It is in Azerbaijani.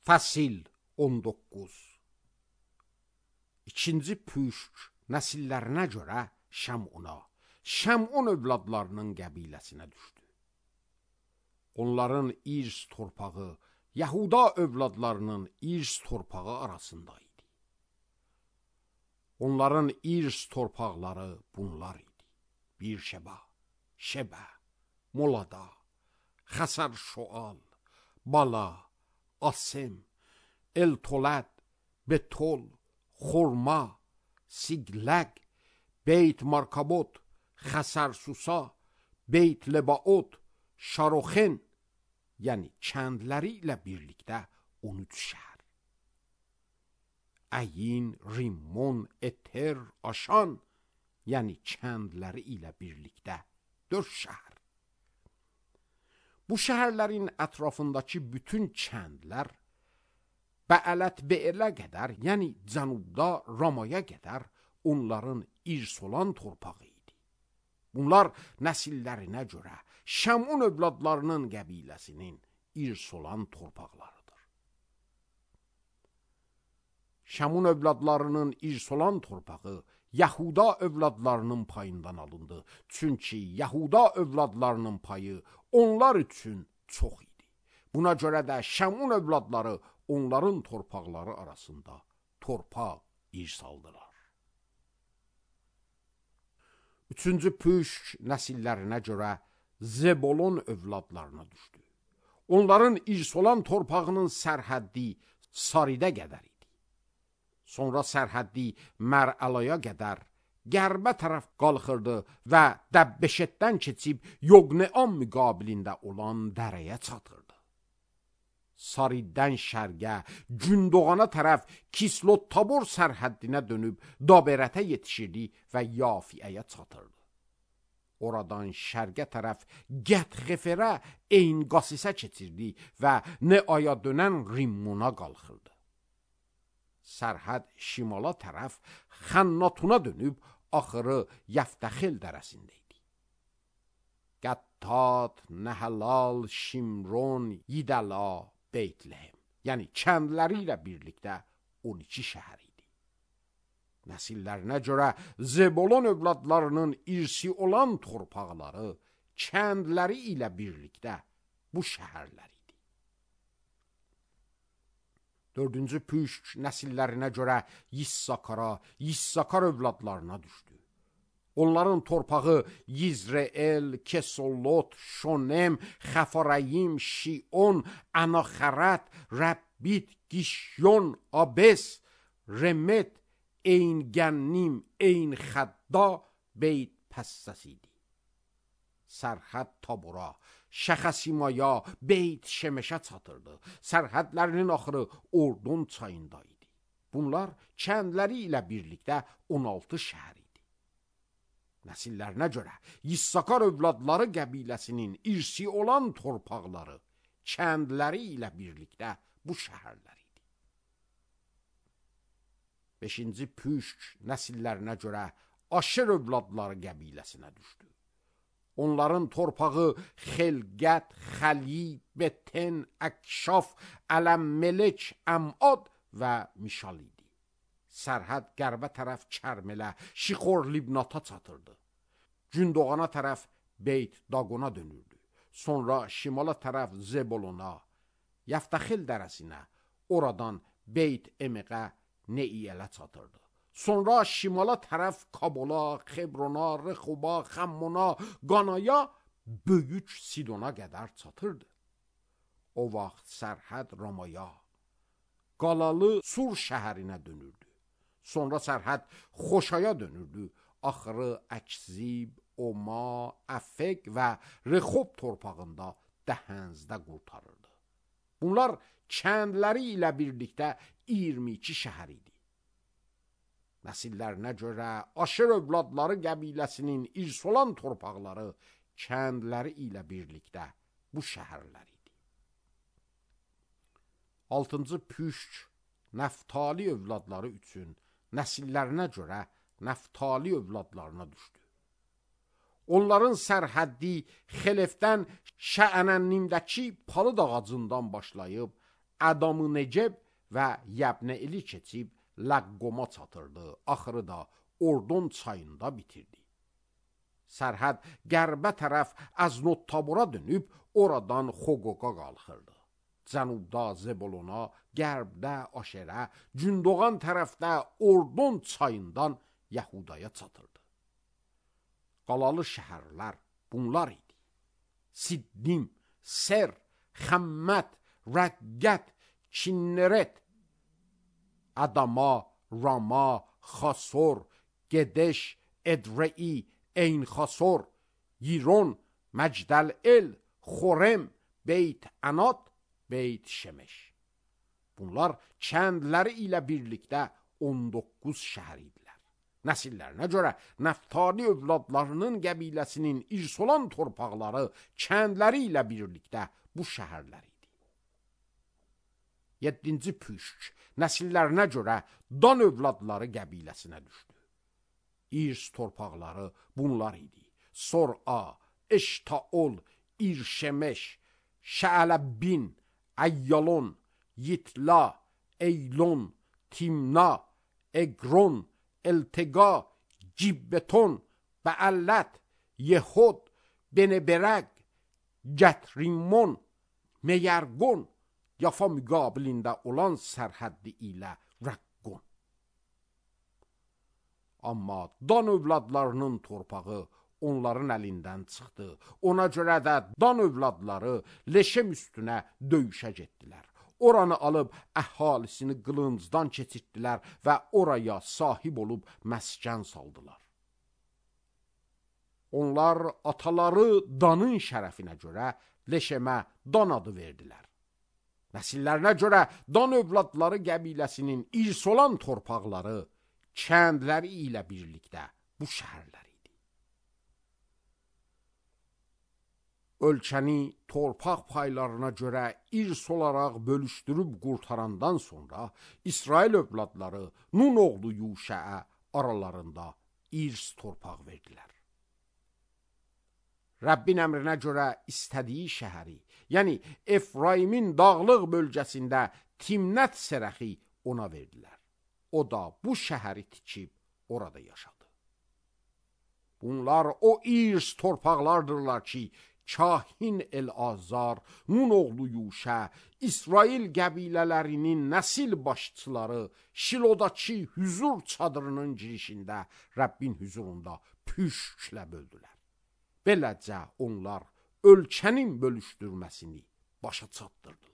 Fəsil 19. İkinci püşk nəsillərinə görə Şəmuna, Şəmun övladlarının qəbiləsinə düşdü. Onların irs torpağı Yahuda övladlarının irs torpağı arasında idi. Onların irs torpaqları bunlar idi: Birşeba, Şebə, Molada, Xəsər Şoal, Bala, Asem, Eltolad, Betol, Xorma, Sigləq, Beyt Markabot, Xəsər Susa, Beyt Lebaot, Şaroxen, yəni kəndləri ilə birlikdə 13 şəhər. Əyin, Rimmon, Eter, Aşan, yəni kəndləri ilə birlikdə 4 şəhər. Bu şəhərlərin ətrafındakı bütün kəndlər Bəələt Beelə qədər, yəni cənubda Ramaya qədər onların irs olan torpağı idi. Bunlar nəsillərinə görə Şəmun övladlarının qəbiləsinin irs olan torpaqlarıdır. Şəmun övladlarının irs olan torpağı Yahuda övladlarının payından alındı. Çünki Yahuda övladlarının payı onlar üçün çox idi. Buna görə də Şəmun övladları onların torpaqları arasında torpaq irs aldılar. Üçüncü püşk nəsillərinə görə Zebolon övladlarına düşdü. Onların irs olan torpağının sərhəddi Saridə qədər idi. Sonra sərhəddi Mərəlaya qədər qərbə tərəf qalxırdı və Dəbbeşetdən keçib Yoqneam müqabilində olan dərəyə çatırdı. Sariddən şərqə, Gündoğana tərəf Kislot Tabor sərhəddinə dönüb Daberətə yetişirdi və Yafiəyə çatırdı. Oradan şərqə tərəf Gət-Xeferə, Eyn-Qasisə keçirdi və Neaya dönən Rimmona qalxırdı. Sərhəd şimala tərəf Xənnatuna dönüb axırı Yəftəxil dərəsində idi. Qəttad, Nəhəlal, Şimron, Yidəla, Beytləhem, yəni kəndləri ilə birlikdə 12 şəhər idi. Nəsillərinə görə Zebolon övladlarının irsi olan torpaqları, kəndləri ilə birlikdə bu şəhərlər idi. Dördüncü püşk nəsillərinə görə Yissakara, Yissakar övladlarına düşdü. Onların torpağı Yizreel, Kesolot, Şonem, Xəfarəyim, Şion, Anaxərət, Rəbbit, Gişyon, Abes, Remet, Eyn-Gənnim, Eyn-Xədda, Beyt Pəssəs idi. Sərhəd Tabora, Şəxəsimaya, Beyt Şemeşə çatırdı. Sərhədlərinin axırı Ordon çayında idi. Bunlar kəndləri ilə birlikdə 16 şəhər idi. Nəsillərinə görə Yissakar övladları qəbiləsinin irsi olan torpaqları, kəndləri ilə birlikdə bu şəhərlər idi. 5-ci püşk nəsillərinə görə Aşer övladları qəbiləsinə düşdü. Onların torpağı Xelqət, Xəli, Beten, Əkşaf, Ələm-Melek, Əmad və Mişal idi. Sərhəd qərbə tərəf Kərmələ, Şixor Libnata çatırdı. Gündoğana tərəf Beyt Daqona dönürdü. Sonra şimala tərəf Zebolona, Yəftəxil dərəsinə, oradan Beyt Emeqə, Neiyələ çatırdı. Sonra şimala tərəf Kabola, Xebrona, Rexoba, Xəmmona, Qanaya, Böyük Sidona qədər çatırdı. O vaxt sərhəd Ramaya, Qalalı Sur şəhərinə dönürdü. Sonra sərhəd Xoşaya dönürdü. Axırı Əkzib, Oma, Əfək və Rexob torpağında Dəhənzdə qurtarırdı. Bunlar kəndləri ilə birlikdə 22 şəhər idi. Nəsillərinə görə Aşer övladları qəbiləsinin irs olan torpaqları, kəndləri ilə birlikdə bu şəhərlər idi. 6-cı püşk Nəftali övladları üçün nəsillərinə görə Nəftali övladlarına düşdü. Onların sərhəddi Xelefdən Şəənənnimdəki palıd ağacından başlayıb Ədam-ı Neceb və Yəbnə eli keçib Ləqqoma çatırdı. Axırı da Ordon çayında bitirdi. Sərhəd qərbə tərəf Əznot-Tabora dönüb oradan Xoqoqa qalxırdı. Cənubda Zebolona, qərbdə Aşerə, Gündoğan tərəfdə Ordon çayından Yəhudaya çatırdı. Qalalı şəhərlər bunlar idi. Siddim, Ser, Xəmmət, Rəqqət, Kinneret, Ədama, Rama, Xasor, Gedəş, Edrei, Eyn-Xasor, Yiron, Məcdəl-El, Xorem, Beyt-Ənat, Beyt-Şemeş. Bunlar kəndləri ilə birlikdə 19 şəhər idilər. Nəsillərinə görə Nəftali övladlarının qəbiləsinin irs olan torpaqları kəndləri ilə birlikdə bu şəhərlər idi. 7-ci Püşk nəsillərinə görə Dan övladları qəbiləsinə düşdü. İrs torpaqları bunlar idi. Sor-a, Eştaol, İrşemeş, Şəələbbin, Əyyalon, Yitla, Eylon, Timna, Eqron, Eltega, Cibbeton, Bəəllət, Yehud, Beneberəq, Gətrimon, Meyərqon, Yafa müqabilində olan sərhəddi ilə Rəqqon. Amma Dan övladlarının torpağı onların əlindən çıxdı. Ona görə də Dan övladları Leşem üstünə döyüşə getdilər. Oranı alıb əhalisini qılıncdan keçirtdilər və oraya sahib olub məskən saldılar. Onlar ataları Danın şərəfinə görə Leşemə Dan adı verdilər. Nəsillərinə görə Dan övladları qəbiləsinin irs olan torpaqları kəndləri ilə birlikdə bu şəhərlər idi. Ölkəni torpaq paylarına görə irs olaraq bölüşdürüb qurtarandan sonra İsrail övladları Nun oğlu Yuşəə aralarında irs torpaq verdilər. Rəbbin əmrinə görə istədiyi şəhəri, yəni Efraimin dağlıq bölgəsində Timnət Serəxi ona verdilər. O da bu şəhəri tikib orada yaşadı. Bunlar o irs torpaqlardırlar ki, Kahin El-Azar, Nun oğlu Yuşə, İsrail qəbilələrinin nəsil başçıları Şilodakı hüzur çadırının girişində Rəbbin hüzurunda püşklə böldülər. Beləcə onlar ölkənin bölüşdürməsini başa çatdırdılar.